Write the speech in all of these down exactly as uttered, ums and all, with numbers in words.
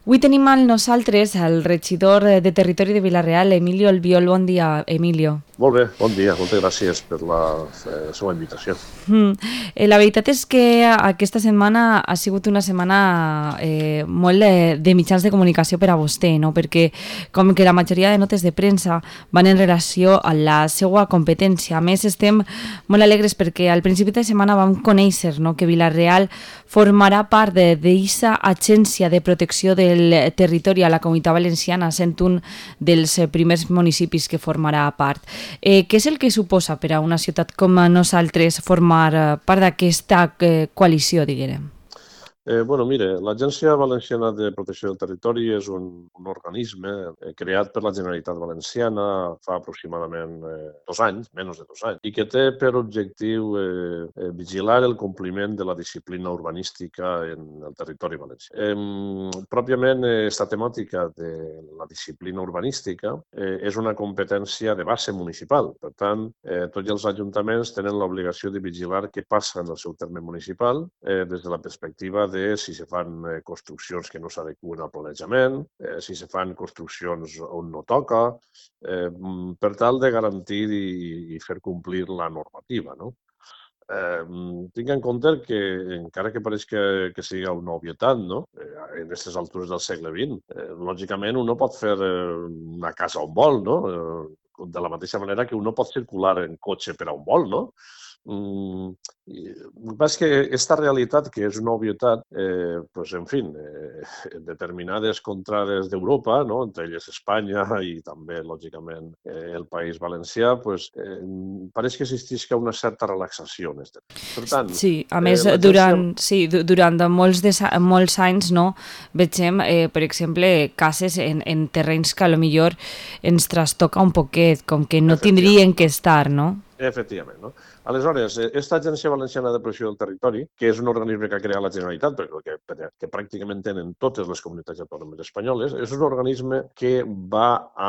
Avui tenim amb nosaltres el regidor de Territori de Vila-real, Emilio Albiol. Bon dia, Emilio. Molt bé, bon dia, moltes gràcies per la eh, seva invitació. Mm. Eh, la veritat és que aquesta setmana ha sigut una setmana eh, molt de, de mitjans de comunicació per a vostè, no? Perquè com que la majoria de notes de premsa van en relació a la seva competència. A més, estem molt alegres perquè al principi de setmana vam conèixer, no?, que Vila-real formarà part d'aquesta agència de protecció del territori a la Comunitat Valenciana, sent un dels primers municipis que formarà part. Eh, què és el que suposa per a una ciutat com nosaltres formar part d'aquesta eh, coalició, diguem? Eh, bueno, mire, l'Agència Valenciana de Protecció del Territori és un, un organisme eh, creat per la Generalitat Valenciana fa aproximadament eh, dos anys, menys de dos anys, i que té per objectiu eh, eh, vigilar el compliment de la disciplina urbanística en el territori valencià. Eh, pròpiament, eh, esta temàtica de la disciplina urbanística eh, és una competència de base municipal. Per tant, eh, tots els ajuntaments tenen l'obligació de vigilar què passa en el seu terme municipal eh, des de la perspectiva de de si se fan eh, construccions que no s'adeqüen al planejament, eh, si se fan construccions on no toca, eh, per tal de garantir i, i fer complir la normativa, no? Eh, tinc en compte que, encara que pareix que, que sigui una obvietat, no? Eh, en aquestes altures del segle vint, eh, lògicament un no pot fer eh, una casa on vol, no? Eh, de la mateixa manera que un no pot circular en cotxe per a on vol, no? Mm, el que passa és que aquesta realitat, que és una obvietat, eh, pues, en fi, eh, en determinades contrades d'Europa, no?, entre elles Espanya i també, lògicament, eh, el País Valencià, pues, eh, pareix que existeix una certa relaxació en aquest tema. Per tant, sí, a més, eh, durant, sí, durant molts, de, molts anys, no, vegem, eh, per exemple, cases en, en terrenys que potser ens trastoca un poquet, com que no tindrien que estar, no? Efectivament, no? Aleshores, aquesta Agència Valenciana de Protecció del Territori, que és un organisme que ha creat la Generalitat, però que, que pràcticament tenen totes les comunitats autònomes espanyoles, és un organisme que va a,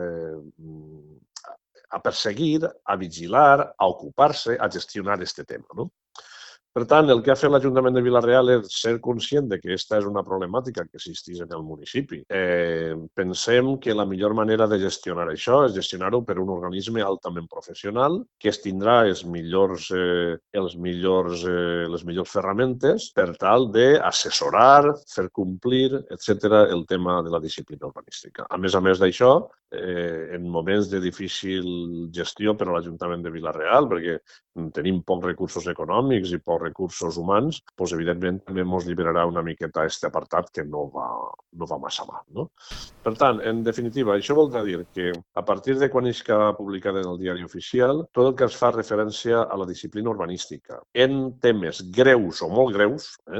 eh, a perseguir, a vigilar, a ocupar-se, a gestionar aquest tema, no? Per tant, el que ha fet l'Ajuntament de Vila-real és ser conscient de que aquesta és una problemàtica que existeix en el municipi. Eh, pensem que la millor manera de gestionar això és gestionar-ho per un organisme altament professional que es tindrà els millors, eh, els millors, eh, les millors ferramentes per tal d'assessorar, fer complir, etcètera, el tema de la disciplina urbanística. A més a més d'això, eh, en moments de difícil gestió per a l'Ajuntament de Vila-real, perquè tenim pocs recursos econòmics i pocs recursos humans, doncs, evidentment, també ens liberarà una miqueta aquest apartat que no va, no va massa mal, no? Per tant, en definitiva, això vol dir que a partir de quan és que ha publicat en el diari oficial, tot el que es fa referència a la disciplina urbanística en temes greus o molt greus, eh,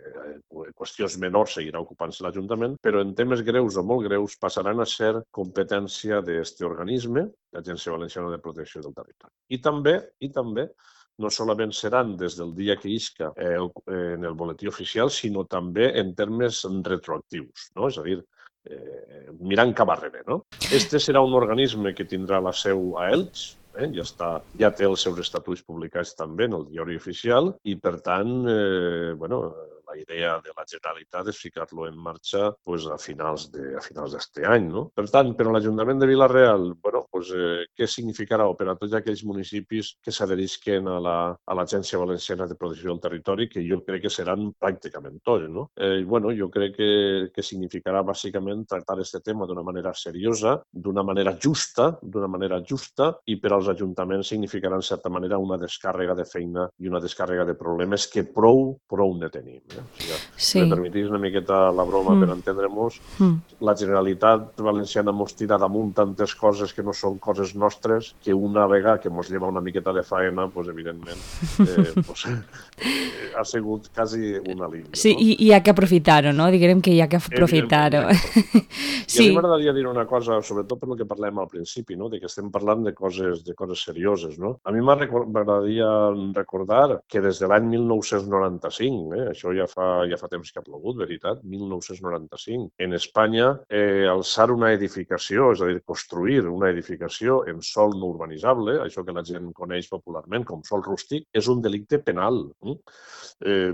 qüestions menors seguirà ocupant-se l'Ajuntament, però en temes greus o molt greus passaran a ser competència d'aquest organisme, l'Agència Valenciana de Protecció del Territori. I també, i també no solament seran des del dia que isca eh, en el boletí oficial, sinó també en termes retroactius, no? És a dir, eh, mirant cap arrere, no? Este serà un organisme que tindrà la seu a Elx, eh? ja, està, ja té els seus estatuts publicats també en el diari oficial i, per tant, eh, bueno, la idea de la Generalitat és ficar-lo en marxa pues, a finals de a finals d'este any, no? Per tant, per a l'Ajuntament de Vila-real, bueno, pues, eh, què significarà per a tots aquells municipis que s'adherisquen a la, a l'Agència Valenciana de Protecció del Territori, que jo crec que seran pràcticament tots, no? Eh, bueno, jo crec que, que significarà bàsicament tractar aquest tema d'una manera seriosa, d'una manera justa, d'una manera justa, i per als ajuntaments significarà, en certa manera, una descàrrega de feina i una descàrrega de problemes que prou, prou ne tenim. Eh? O sigui, sí. Si me permetís una miqueta la broma mm. per entendre-nos, mm. la Generalitat Valenciana mos tira damunt tantes coses que no són coses nostres, que una vegada que mos lleva una miqueta de faena, pues, evidentment, eh, pues, eh, ha sigut quasi un alivio. Sí, no? i, i hi ha que aprofitar-ho, no? Diguem que hi ha que aprofitar-ho. Sí. I a mi m'agradaria dir una cosa, sobretot per el que parlem al principi, no? De que estem parlant de coses, de coses serioses, no? A mi m'agradaria recordar que des de l'any mil nou-cents noranta-cinc, eh? Això ja fa, ja fa temps que ha plogut, veritat, mil nou-cents noranta-cinc. En Espanya, eh, alçar una edificació, és a dir, construir una edificació en sòl no urbanitzable, això que la gent coneix popularment com sòl rústic, és un delicte penal. Eh,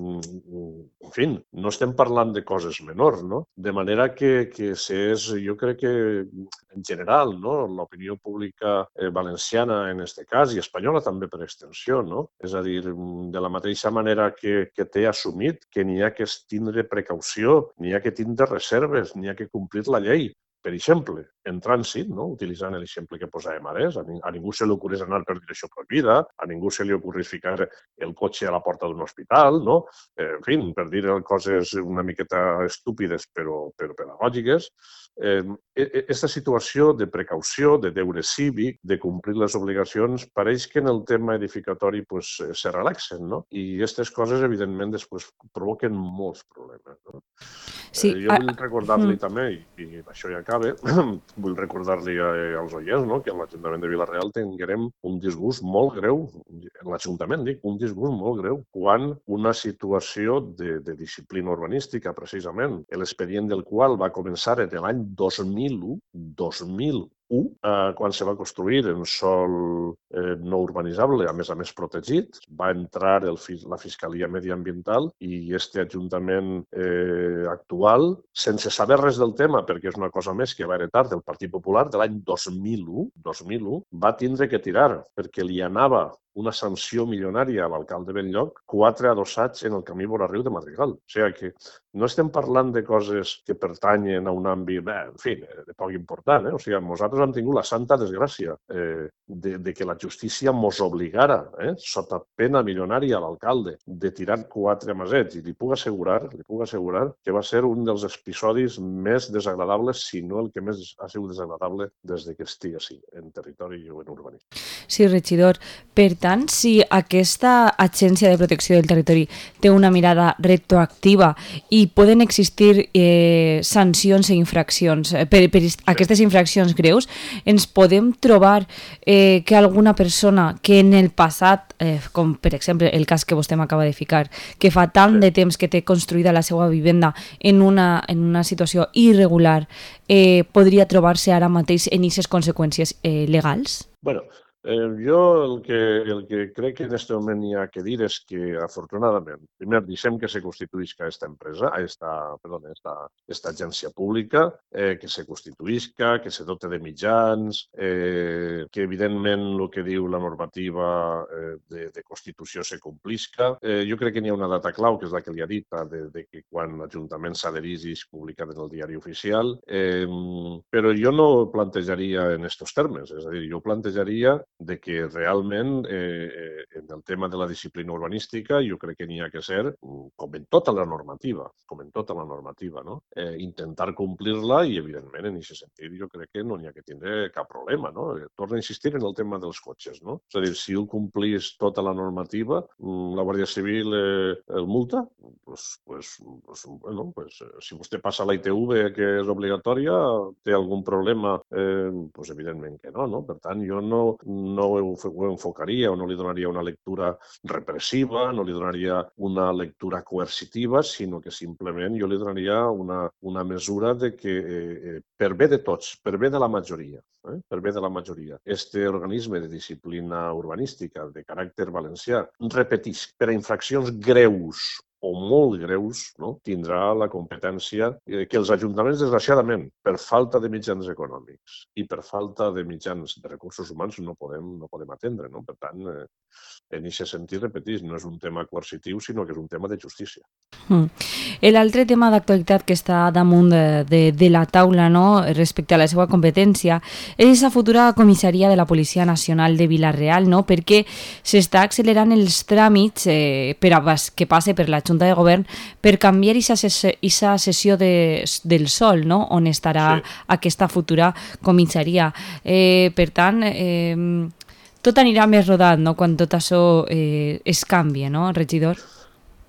en fi, no estem parlant de coses menors, no? De manera que, que és, jo crec que en general, no? L'opinió pública valenciana en aquest cas i espanyola també per extensió, no? És a dir, de la mateixa manera que, que té assumit que n'hi ha que tindre precaució, n'hi ha que tindre reserves, n'hi ha que complir la llei. Per exemple, en trànsit, no? Utilitzant l'exemple que posàvem ara, a, ning a ningú se li ocorreix anar per direcció prohibida, a ningú se li ocorreix ficar el cotxe a la porta d'un hospital, no? Eh, en fi, per dir coses una miqueta estúpides però, però pedagògiques. Eh, aquesta situació de precaució, de deure cívic, de complir les obligacions, pareix que en el tema edificatori pues, se relaxen, no? I aquestes coses, evidentment, després provoquen molts problemes, no? Sí, eh, jo vull recordar-li mm. també, i, i això ja acaba, vull recordar-li als oients, no?, que a l'Ajuntament de Vila-real tinguem un disgust molt greu, l'Ajuntament, dic, un disgust molt greu, quan una situació de, de disciplina urbanística, precisament, l'expedient del qual va començar en l'any dos mil u, dos mil u, eh, quan se va construir en sòl eh, no urbanitzable, a més a més protegit, va entrar el, la Fiscalia Mediambiental i este Ajuntament eh, actual, sense saber res del tema, perquè és una cosa més que va heretar del Partit Popular de l'any dos mil u, dos mil u, va tindre que tirar, perquè li anava una sanció milionària a l'alcalde Benlloc, quatre adossats en el camí vora riu de Madrigal. O sigui que no estem parlant de coses que pertanyen a un àmbit, bé, en fi, de poc important. Eh? O sigui, nosaltres hem tingut la santa desgràcia eh, de, de que la justícia mos obligara, eh, sota pena milionària a l'alcalde, de tirar quatre amasets. I li puc assegurar, li puc assegurar que va ser un dels episodis més desagradables, si no el que més ha sigut desagradable des de que estigui així, en territori o en urbanisme. Sí, regidor. Per tant, si aquesta Agència de Protecció del Territori té una mirada retroactiva i poden existir eh, sancions i infraccions per, per aquestes infraccions greus, ens podem trobar eh, que alguna persona que en el passat, eh, com per exemple el cas que vostè m'acaba de ficar, que fa tant de temps que té construïda la seva vivenda en una, en una situació irregular, eh, podria trobar-se ara mateix en aquestes conseqüències eh, legals? Bueno, Eh, jo el que, el que crec que en aquest moment hi ha que dir és que, afortunadament, primer deixem que se constituïsca aquesta empresa, esta, perdó, esta, esta agència pública, eh, que se constituïsca, que se dote de mitjans, eh, que evidentment el que diu la normativa eh, de, de Constitució se complisca. Eh, jo crec que n'hi ha una data clau, que és la que li ha dit, de, de que quan l'Ajuntament s'adherís i es publicat en el diari oficial, eh, però jo no ho plantejaria en aquests termes, és a dir, jo plantejaria de que realment eh, en el tema de la disciplina urbanística jo crec que n'hi ha que ser, com en tota la normativa, com en tota la normativa, no? Eh, intentar complir-la i, evidentment, en aquest sentit jo crec que no n'hi ha que tindre cap problema, no? Eh, torno a insistir en el tema dels cotxes, no? És a dir, si ho complís tota la normativa, la Guàrdia Civil eh, el multa, pues, pues, pues, bueno, pues, si vostè passa la I T V, que és obligatòria, té algun problema, eh, pues, evidentment que no, no? Per tant, jo no no ho enfocaria o no li donaria una lectura repressiva, no li donaria una lectura coercitiva, sinó que simplement jo li donaria una, una mesura de que, eh, per bé de tots, per bé de la majoria, eh, per bé de la majoria, este organisme de disciplina urbanística de caràcter valencià, repetisc, per a infraccions greus o molt greus, no? Tindrà la competència que els ajuntaments, desgraciadament, per falta de mitjans econòmics i per falta de mitjans de recursos humans no podem, no podem atendre. No? Per tant, eh, en aquest sentit, repetís, no és un tema coercitiu, sinó que és un tema de justícia. Mm. L'altre tema d'actualitat que està damunt de, de, de la taula, no?, respecte a la seva competència és la futura comissaria de la Policia Nacional de Vila-real, no?, perquè s'està accelerant els tràmits eh, per a que passe per la Junta de Govern per canviar aquesta sessió de, del sòl, no?, on estarà sí. aquesta futura comissaria. Eh, per tant, eh, tot anirà més rodat, no?, quan tot això eh, es canvia, no, regidor?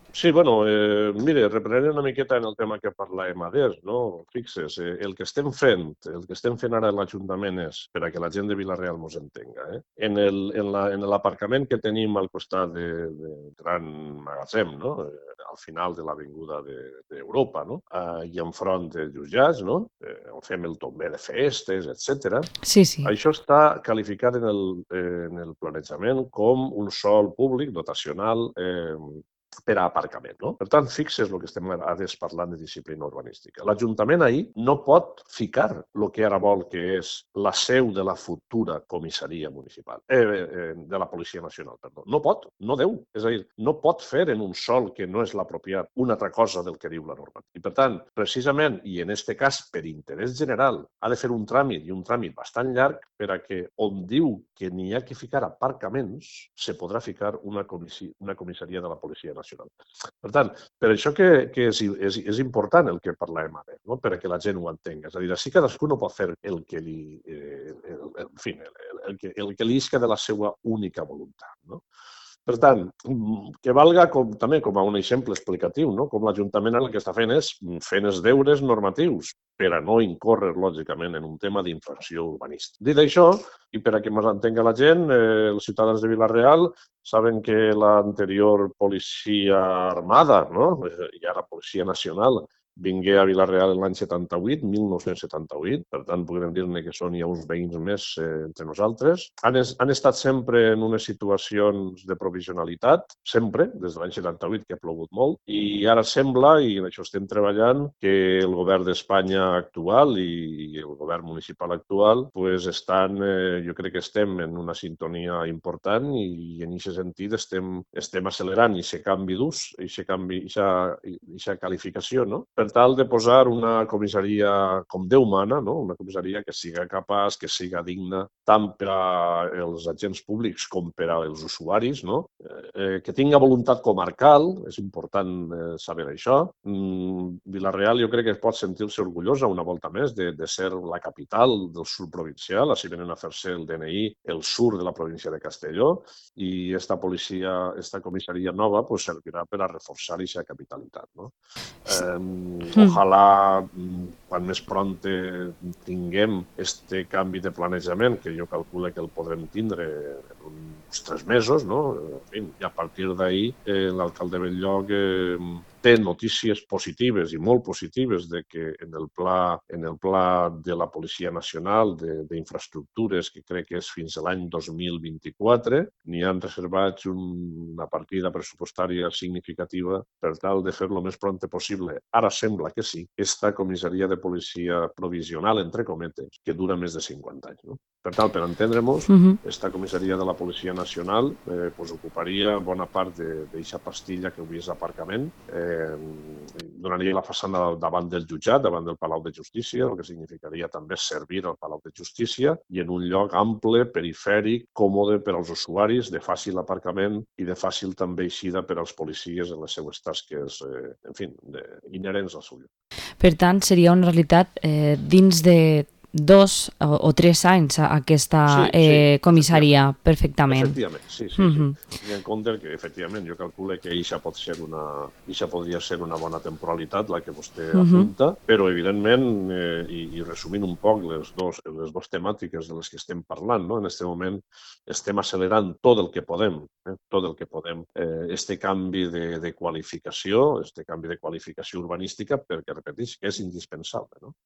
Sí, bueno, eh, mire, reprenent una miqueta en el tema que parlàvem adés, no? Fixes, eh, el que estem fent, el que estem fent ara a l'Ajuntament és, per a que la gent de Vila-real mos entenga, eh? En el, en la, en l'aparcament que tenim al costat de, de Gran Magatzem, no? Eh, al final de l'avinguda d'Europa, de, no? Eh, I enfront de jutjats, no? Eh, on fem el tomber de festes, etcètera. Sí, sí. Això està qualificat en el, eh, en el planejament com un sòl públic dotacional eh, per a aparcament. No? Per tant, fixes el que estem ara parlant de disciplina urbanística. L'Ajuntament ahir no pot ficar el que ara vol, que és la seu de la futura comissaria municipal, eh, eh, de la Policia Nacional, perdó. No pot, no deu. És a dir, no pot fer en un sòl que no és l'apropiat una altra cosa del que diu la norma. I per tant, precisament, i en aquest cas per interès general, ha de fer un tràmit i un tràmit bastant llarg per a que on diu que n'hi ha que ficar aparcaments, se podrà ficar una, comissi una comissaria de la Policia Nacional. Per tant, per això que, que és, és, és important el que parlàvem ara, no? Per a que la gent ho entenga. És a dir, així cadascú no pot fer el que li, eh, el, en fi, el, el, el, que, el que li isca de la seva única voluntat. No? Per tant, que valga com, també com a un exemple explicatiu, no? Com l'Ajuntament el que està fent és fent els deures normatius per a no incórrer, lògicament, en un tema d'infracció urbanística. Dit això, i per a que ens entenga la gent, eh, els ciutadans de Vila-real saben que l'anterior policia armada, no? I ara policia nacional, vingué a Vila-real l'any setanta-vuit, mil nou-cents setanta-vuit, per tant, podríem dir-ne que són ja uns veïns més eh, entre nosaltres. Han, es, han estat sempre en unes situacions de provisionalitat, sempre, des de l'any setanta-vuit, que ha plogut molt, i ara sembla, i en això estem treballant, que el govern d'Espanya actual i el govern municipal actual pues, estan, eh, jo crec que estem en una sintonia important i en aquest sentit estem, estem accelerant aquest canvi d'ús, aquesta qualificació, no? Per tal de posar una comissaria com Déu mana, no? Una comissaria que siga capaç, que siga digna, tant per als agents públics com per als usuaris, no? Eh, que tinga voluntat comarcal, és important eh, saber això. Mm, Vila-real jo crec que pot sentir-se orgullosa una volta més de, de ser la capital del sud provincial, així venen a fer-se el D N I el sur de la província de Castelló, i esta policia, esta comissaria nova pues, servirà per a reforçar aquesta capitalitat, no? Eh, Ojalà, quan més pronte tinguem este canvi de planejament, que jo calculo que el podrem tindre en uns tres mesos, no? En fi, i a partir d'ahir eh, l'alcalde Belllloc eh, té notícies positives i molt positives de que en el pla, en el pla de la Policia Nacional d'infraestructures, que crec que és fins a l'any dos mil vint-i-quatre, n'hi han reservat una partida pressupostària significativa per tal de fer-lo més pronte possible. Ara sembla que sí, esta comissaria de policia provisional, entre cometes, que dura més de cinquanta anys. No? Per tant, per entendre-nos, uh-huh. esta comissaria de la Policia Nacional eh, pues, ocuparia bona part d'aquesta pastilla que avui és aparcament, eh, donaria la façana davant del jutjat, davant del Palau de Justícia, el que significaria també servir al Palau de Justícia i en un lloc ample, perifèric, còmode per als usuaris, de fàcil aparcament i de fàcil també eixida per als policies en les seues tasques, eh, en fi, de, inherents al seu lloc. Per tant, seria una realitat eh, dins de dos o, o tres anys aquesta sí, sí, eh, comissaria, efectivament. perfectament. Efectivament, sí, sí. Uh-huh. sí. I en compte que, efectivament, jo calculo que això pot ser una, això podria ser una bona temporalitat, la que vostè uh-huh. apunta, però, evidentment, eh, i, i resumint un poc les dos, les dues temàtiques de les que estem parlant, no? En aquest moment estem accelerant tot el que podem, eh? tot el que podem, eh, este canvi de, de qualificació, este canvi de qualificació urbanística, perquè, repeteix, que és indispensable, no?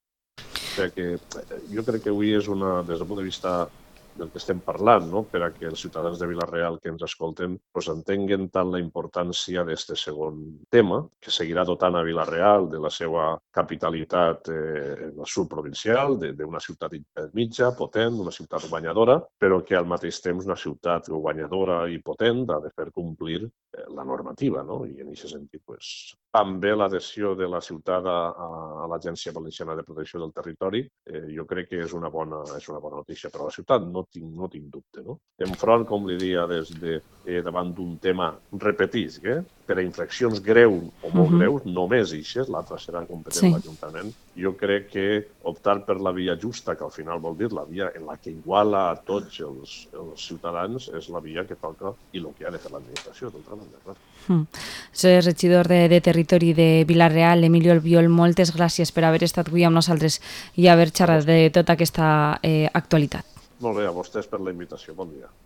Que jo crec que avui és una, des del punt de vista del que estem parlant, no? Per a que els ciutadans de Vila-real que ens escolten pues, entenguen tant la importància d'aquest segon tema, que seguirà dotant a Vila-real de la seva capitalitat eh, subprovincial, d'una ciutat mitja, potent, una ciutat guanyadora, però que al mateix temps una ciutat guanyadora i potent ha de fer complir eh, la normativa, no? I en aquest sentit, pues, també l'adhesió de la ciutat a, a l'Agència Valenciana de Protecció del Territori, eh, jo crec que és una bona, és una bona notícia per a la ciutat, no no tinc, no tinc dubte. No? Enfront, com li dia, des de, eh, davant d'un tema, repetisc, eh? per a infraccions greus o molt uh -huh. greus, només ixes, l'altra serà competent sí. l'Ajuntament. Jo crec que optar per la via justa, que al final vol dir la via en la que iguala a tots els, els ciutadans, és la via que toca i el que ha de fer l'administració, d'altra manera. Mm. Soy regidor de, de Territori de Vila-real, Emilio Albiol, moltes gràcies per haver estat avui amb nosaltres i haver xerrat de tota aquesta eh, actualitat. Molt bé, a vostès per la invitació. Bon dia.